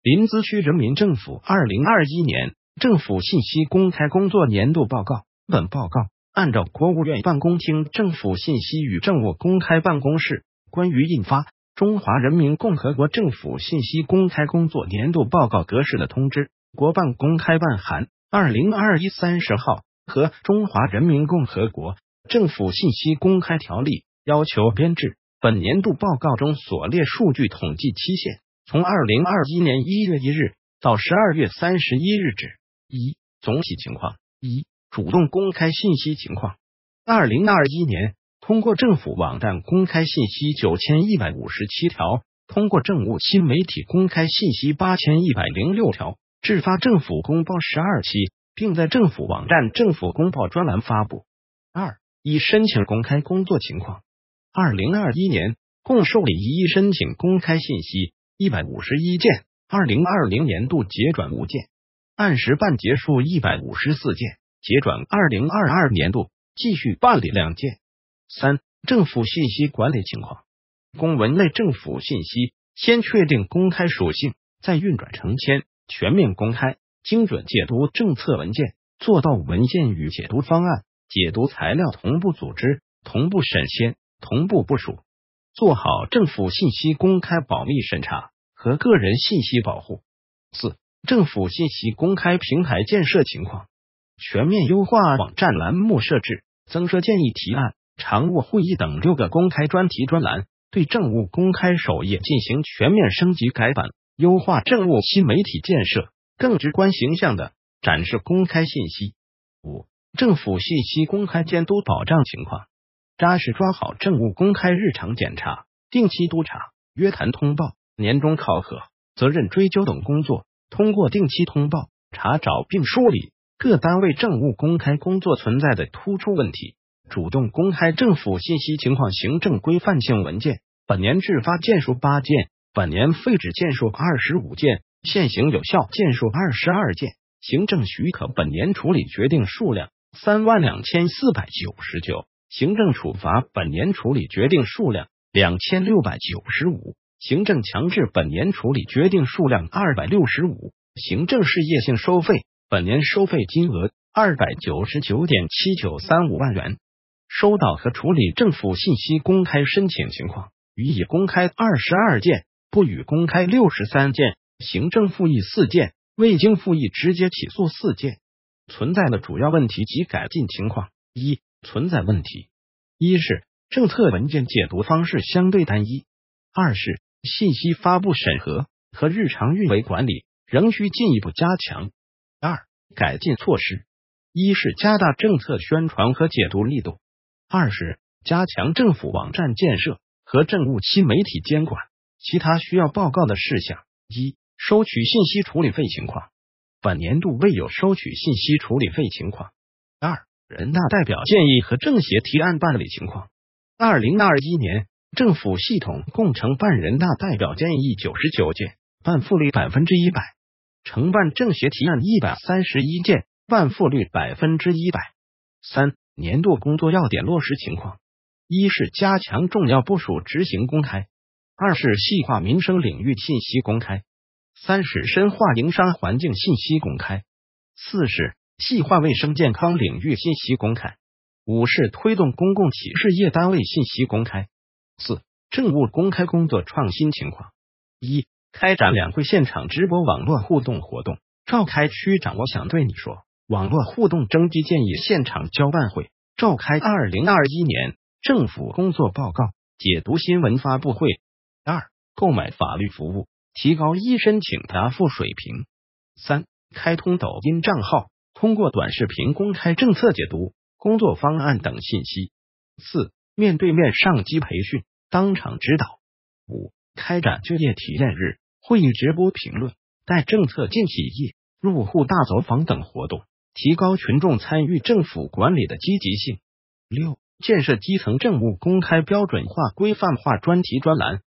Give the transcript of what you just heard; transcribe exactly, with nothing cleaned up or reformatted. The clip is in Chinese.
临淄区人民政府二零二一年政府信息公开工作年度报告。本报告按照国务院办公厅政府信息与政务公开办公室关于印发《中华人民共和国政府信息公开工作年度报告格式的通知》国办公开办函二零二一三十号和《中华人民共和国政府信息公开条例》要求编制本年度报告中所列数据统计期限，从二零二一年一月一日到十二月三十一日止。一、总体情况。一、主动公开信息情况。二零二一年，通过政府网站公开信息九千一百五十七条，通过政务新媒体公开信息八千一百零六条，制发政府公报十二期，并在政府网站政府公报专栏发布。二、一申请公开工作情况。二零二一年共受理一亿申请公开信息一百五十一件，二零二零年度结转五件，按时办结束一百五十四件，结转二零二二年度继续办理两件。三、政府信息管理情况。公文类政府信息先确定公开属性，再运转成签，全面公开，精准解读政策文件，做到文件与解读方案、解读材料同步组织、同步审签、同步部署，做好政府信息公开保密审查和个人信息保护。四、政府信息公开平台建设情况。全面优化网站栏目设置，增设建议提案、常务会议等六个公开专题专栏，对政务公开首页进行全面升级改版，优化政务新媒体建设，更直观形象的展示公开信息。五、政府信息公开监督保障情况。扎实抓好政务公开日常检查、定期督查、约谈通报、年终考核、责任追究等工作，通过定期通报查找并梳理各单位政务公开工作存在的突出问题，主动公开政府信息情况行政规范性文件。本年制发件数八件，本年废止件数二十五件，现行有效件数二十二件，行政许可本年处理决定数量三万两千四百九十九，行政处罚本年处理决定数量两千六百九十五，行政强制本年处理决定数量二百六十五，行政事业性收费本年收费金额二百九十九点七九三五万元。收到和处理政府信息公开申请情况，予以公开二十二件，不予公开六十三件，行政复议四件，未经复议直接起诉四件。存在的主要问题及改进情况。一、存在问题。一是政策文件解读方式相对单一。二是信息发布审核和日常运维管理仍需进一步加强。二、改进措施。一是加大政策宣传和解读力度。二是加强政府网站建设和政务新媒体监管。其他需要报告的事项。一、收取信息处理费情况。本年度未有收取信息处理费情况。二、人大代表建议和政协提案办理情况。二零二一年政府系统共承办人大代表建议九十九件，办复率百分之一百；承办政协提案一百三十一件，办复率百分之一百。三、年度工作要点落实情况。一是加强重要部署执行公开。二是细化民生领域信息公开。三是深化营商环境信息公开。四是细化卫生健康领域信息公开。五是推动公共企事业单位信息公开。四、政务公开工作创新情况。一、开展两会现场直播网络互动活动，召开区长我想对你说网络互动征集建议现场交办会，召开二零二一年政府工作报告解读新闻发布会。二、购买法律服务，提高一申请答复水平。三、开通抖音账号，通过短视频公开政策解读、工作方案等信息。四、面对面上机培训，当场指导。五、开展就业体验日，会议直播评论、带政策进企业、入户大走访等活动，提高群众参与政府管理的积极性。六、建设基层政务公开标准化规范化专题专栏，